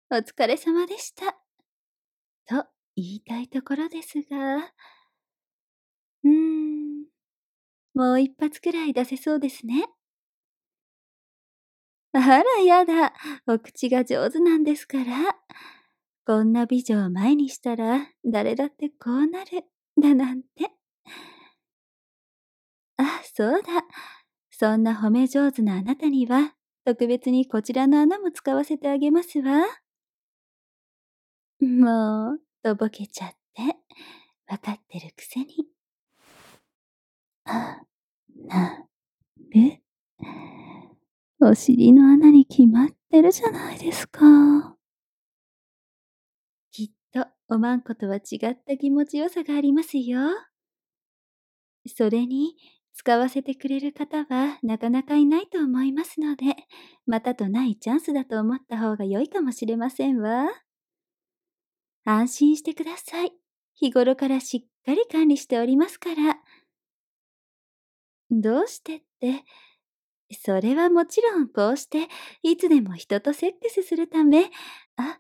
お疲れ様でした。と言いたいところですが、もう一発くらい出せそうですね。あらやだ、お口が上手なんですから。こんな美女を前にしたら、誰だってこうなる、だなんて。あ、そうだ。そんな褒め上手なあなたには、特別にこちらの穴も使わせてあげますわ。もう、とぼけちゃって、わかってるくせに。あ、な、る。お尻の穴に決まってるじゃないですか。きっとおまんことは違った気持ちよさがありますよ。それに、使わせてくれる方はなかなかいないと思いますので、またとないチャンスだと思った方が良いかもしれませんわ。安心してください。日頃からしっかり管理しておりますから。どうしてって、それはもちろんこうして、いつでも人とセックスするため、あ、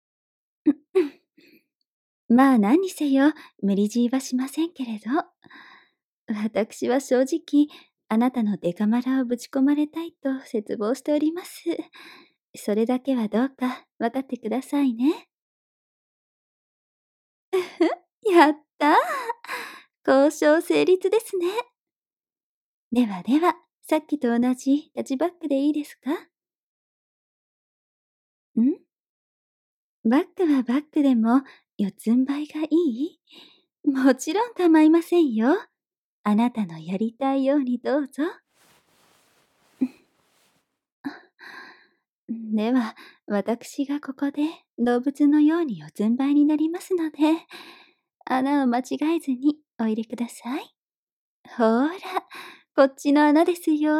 まあ何にせよ、無理強いはしませんけれど、私は正直、あなたのデカマラをぶち込まれたいと切望しております。それだけはどうか分かってくださいね。やったー、交渉成立ですね。ではでは、さっきと同じタッチバックでいいですか？バックはバックでも四つん這いがいい？もちろん構いませんよ。あなたのやりたいようにどうぞ。では、私がここで動物のように四つん這いになりますので、穴を間違えずにお入れください。ほーら、こっちの穴ですよ。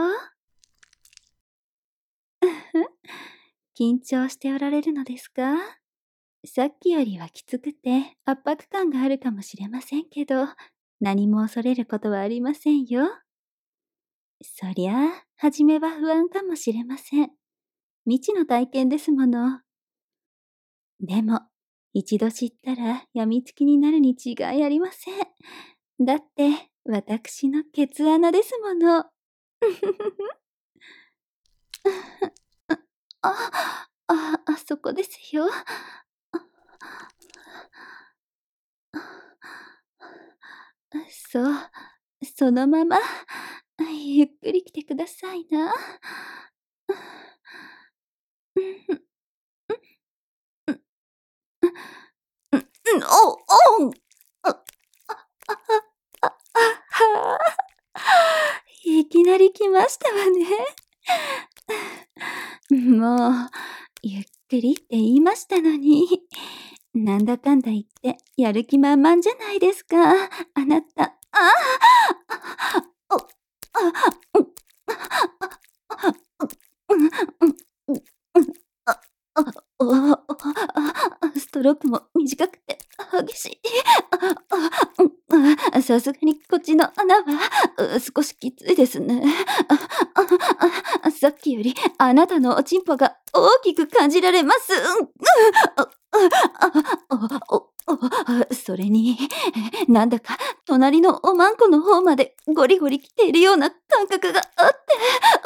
緊張しておられるのですか？さっきよりはきつくて圧迫感があるかもしれませんけど、何も恐れることはありませんよ。そりゃあ、はじめは不安かもしれません。未知の体験ですもの。でも、一度知ったら病みつきになるに違いありません。だって、私のケツ穴ですもの。あそこですよ。そう、そのまま、ゆっくり来てくださいな。おおはあ、いきなり来ましたわね。もう、ゆっくりって言いましたのに。なんだかんだ言って、やる気満々じゃないですか、あなた。お、ストロークも短くて激しい。さすがにこっちの穴は少しきついですね。さっきよりあなたのおちんぽが大きく感じられます。それに、なんだか隣のおまんこの方までゴリゴリ来ているような感覚があって、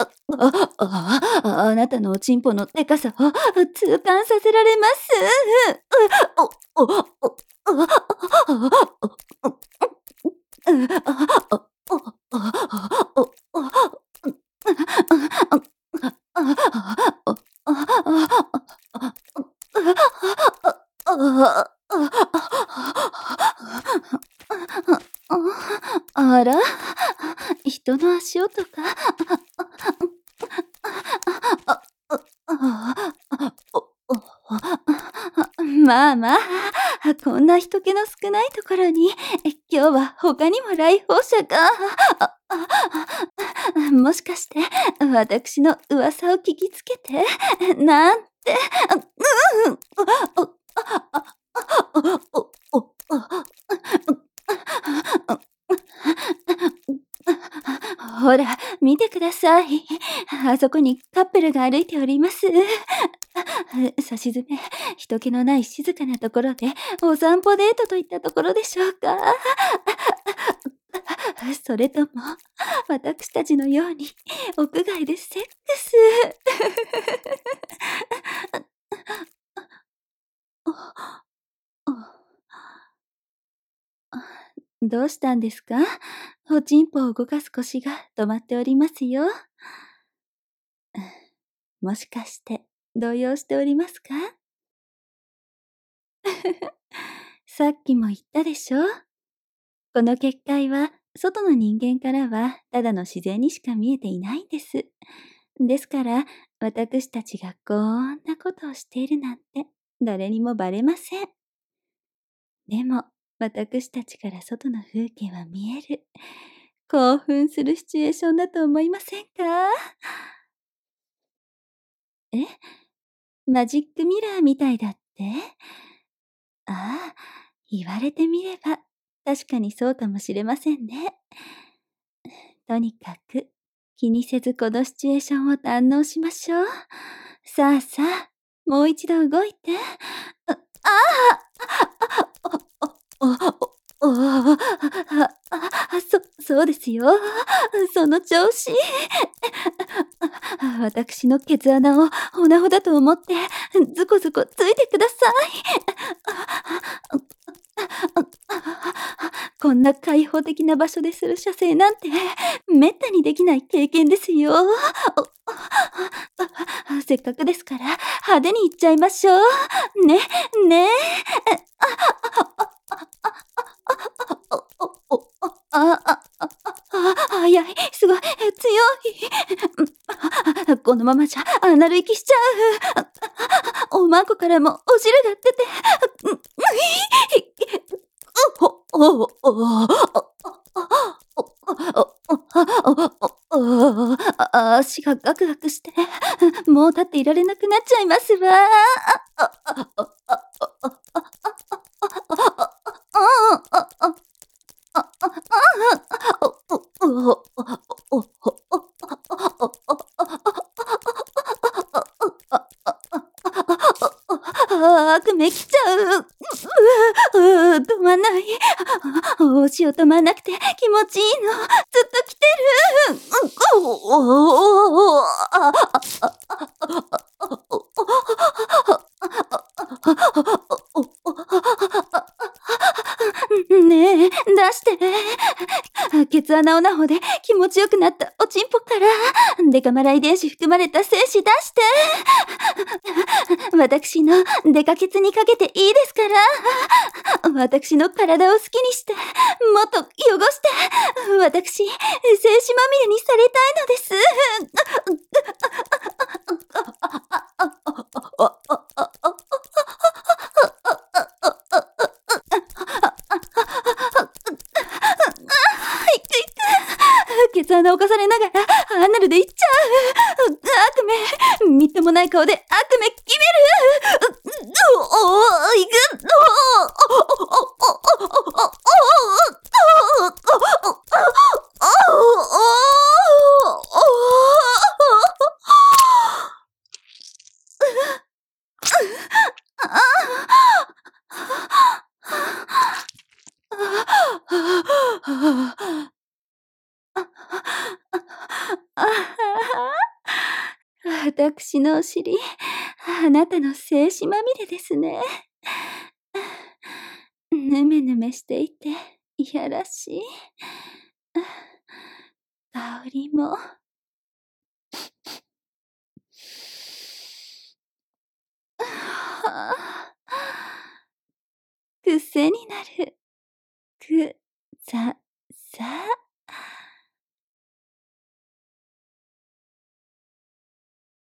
あなたのおちんぽのでかさを痛感させられます。お、お、お、あら、人の足音か。まあまあ、こんな人気の少ないところに、今日は他にも来訪者が。もしかして、私の噂を聞きつけて、なんて、ほら、見てください。あそこにカップルが歩いております。 さしずめ、人気のない静かなところで、お散歩デートといったところでしょうか。それとも、私たちのように、屋外でセックス。どうしたんですか？おちんぽを動かす腰が止まっておりますよ。もしかして、動揺しておりますか？さっきも言ったでしょ？この結界は、外の人間からは、ただの自然にしか見えていないんです。ですから、私たちがこんなことをしているなんて、誰にもバレません。でも、私たちから外の風景は見える。興奮するシチュエーションだと思いませんか？え？マジックミラーみたいだって？ああ、言われてみれば、確かにそうかもしれませんね。とにかく、気にせずこのシチュエーションを堪能しましょう。さあさあ、もう一度動いて。あそうですよ。その調子。私のケツ穴をオナホだと思って、ズコズコついてください。こんな開放的な場所でする射精なんて、めったにできない経験ですよ。せっかくですから、派手にいっちゃいましょう。ね、ね。早い、すごい、強い。このままじゃ、アナル息しちゃう。おまんこからもお汁が出て、足がガクガクして、もう立っていられなくなっちゃいますわ。悪夢来ちゃう。止まんない。おしを止まんなくて気持ちいいの。ずっと来てる。ねえ、出して。ケツ穴オナホで気持ちよくなったおちんぽから、デカマラ遺伝子含まれた精子出して。私のデカケツにかけていいですから。私の体を好きにして、もっと汚して、私、精子まみれにされたいのです。ケツ穴を犯されながら、アナルでいっちゃう。悪夢。みっともない顔で悪夢決める。いく。私のお尻、あなたの精子まみれですね。ぬめぬめしていて、いやらしい。香りも。癖になる。く、さ、さ。